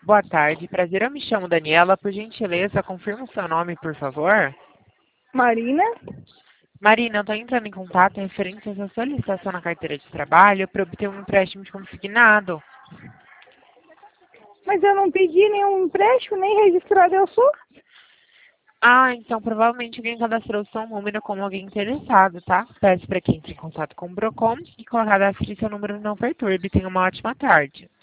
Boa tarde, prazer, eu me chamo Daniela. Por gentileza, confirma o seu nome, por favor. Marina? Marina, eu estou entrando em contato em referente à sua solicitação na carteira de trabalho para obter um empréstimo de consignado. Mas eu não pedi nenhum empréstimo, nem registrado eu sou. Ah, então provavelmente alguém cadastrou o seu número como alguém interessado, tá? Peço para que entre em contato com o Procon e cadastre seu número não perturbe. Tenha uma ótima tarde.